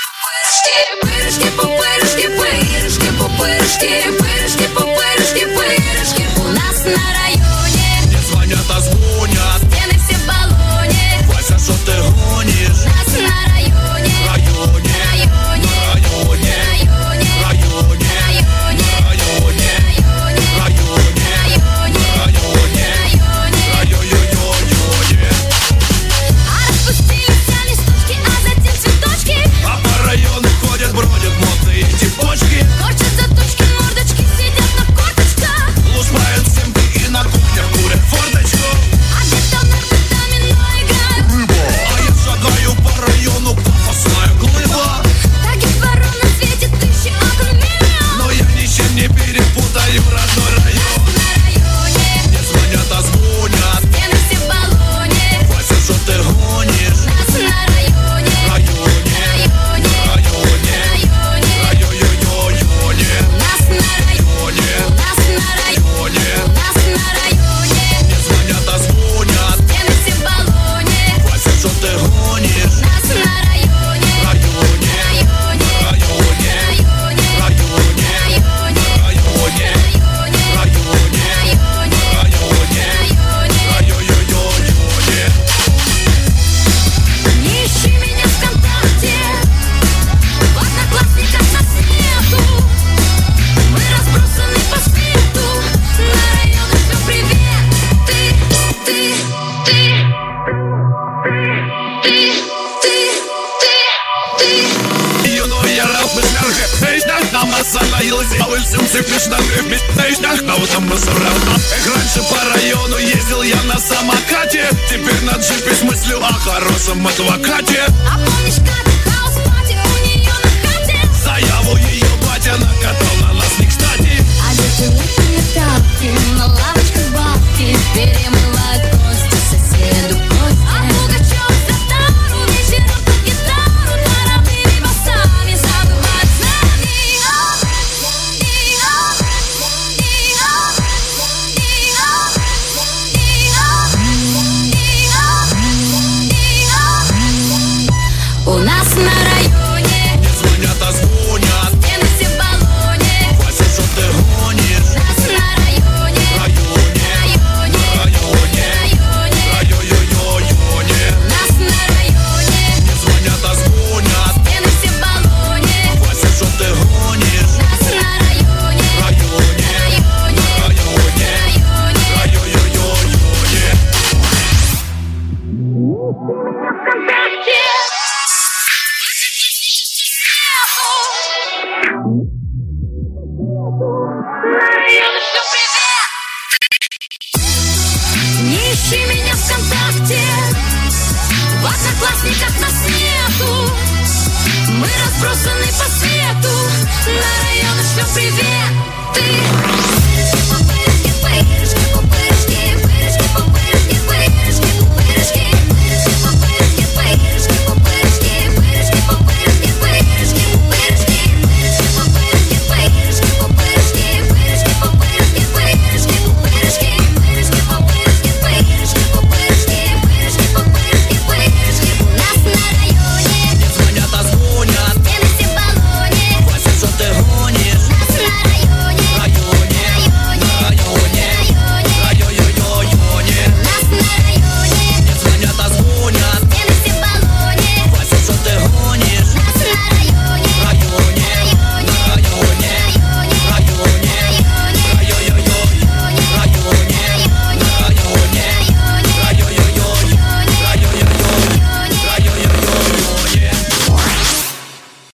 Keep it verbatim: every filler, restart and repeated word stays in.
Пырышки, пупырышки, пырышки, пупырышки, пырышки, пупырышки, пырышки. У нас на районе мне звонят, а звонят, стены все в баллоне. Вася, что ты гонишь? Нас на районе, Районе, районе, районе, районе, районе, районе, районе, районе, районе, районе, районе, районе. районе. А распустились все листочки, а затем цветочки. А по району ходят, бродят модные типочки. Корчат заточки, мордочки, сидят на корточках. Лушпают семки и на кухнях курят форточку. А где-то нарко домино играют. А я шагаю по району, пафосная глыба. Таких ворон на свете тысячи окон миллион. Но я ничем не перепутаю родной район. На районе Мне звонят, а звонят, стены все в баллоне. Вася, что ты гонишь? Нас на районе, Районе, районе, районе, районе. районе, Нас на районе, районе, нас на районе, районе. нас на районе. Мне звонят, а звонят, Стены все в баллоне. Вася, что ты гонишь? Нас на районе, Районе, районе, районе, районе, районе, районе, районе, районе, районе, районе, районе, районе. районе. Не ищи меня ВКонтакте, в одноклассниках нас нету. Мы разбросаны по свету, на районы шлем привет. Ты, ты, ты, ты, ты, ты, ты. Юно я раб mit Merke, ich dachte damals an der Hilse, aber ich bin ziemlich schnell mit, ich dachte, вот там собрал. Эх, раньше по району ездил я на самокате, теперь на джипе с мыслью о хорошем адвокате. А помнишь, как хаус-пати у нее на хате? Заяву ее батя накатал на нас не кстати. А дети летние тапки, на лавочках бабки перемывают кости соседу кости. А Пугачев за тару вечером под гитару торопливыми басами забывает с нами. У нас на районе Мне звонят, а звонят, стены все в баллоне. Вася, что ты гонишь? Нас на районе, Районе, районе, районе, районе. районе. Нас на районе Мне звонят, а звонят, стены все в баллоне. Вася, что ты гонишь? Нас на районе, Районе, районе, районе, районе. районе. ВКонтакте. На районы шлем привет. Не ищи меня ВКонтакте, в одноклассниках нас нету. Мы разбросаны по свету, на районы шлем привет. Ты